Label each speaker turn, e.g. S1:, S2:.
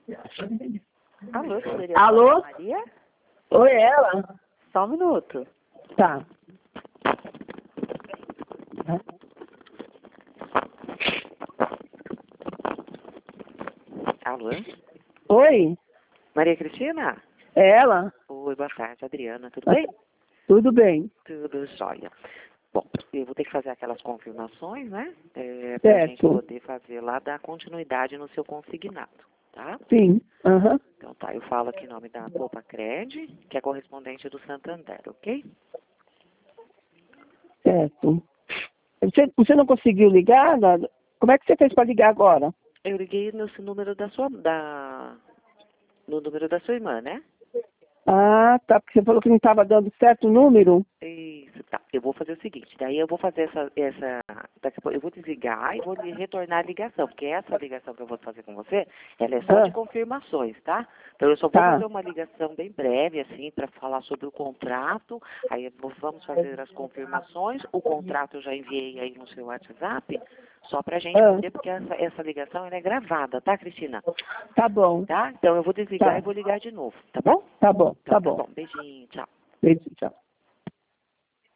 S1: Alô, poderia
S2: Alô?
S1: falar com a Maria?
S2: Oi, ela?
S1: Só um minuto.
S2: Tá.
S1: Alô?
S2: Oi?
S1: Maria Cristina?
S2: É ela?
S1: Oi, boa tarde, Adriana. Tudo bem?
S2: Tudo bem.
S1: Tudo jóia. Bom, eu vou ter que fazer aquelas confirmações, né? Para a gente
S2: Certo.
S1: poder fazer lá, dar continuidade no seu consignado, tá?
S2: Sim. Aham.
S1: Então tá, eu falo aqui em nome da Copa Cred, que é correspondente do Santander, ok?
S2: Certo. Você não conseguiu ligar? Como é que você fez para ligar agora?
S1: Eu liguei no número no número da sua irmã, né?
S2: Ah, tá. Porque você falou que não estava dando certo o número.
S1: Isso, tá. Eu vou fazer o seguinte, daí eu vou fazer daqui a pouco eu vou desligar e vou lhe retornar a ligação, porque essa ligação que eu vou fazer com você, ela é só de confirmações, tá? Então eu só vou
S2: Tá.
S1: fazer uma ligação bem breve, assim, para falar sobre o contrato, aí vamos fazer as confirmações, o contrato eu já enviei aí no seu WhatsApp, só pra gente poder, porque essa ligação ela é gravada, tá, Cristina?
S2: Tá bom.
S1: Tá? Então eu vou desligar
S2: Tá.
S1: e vou ligar de novo, tá bom?
S2: Tá bom.
S1: Então
S2: Tá
S1: tá
S2: bom.
S1: bom, beijinho, tchau.
S2: Beijo, tchau.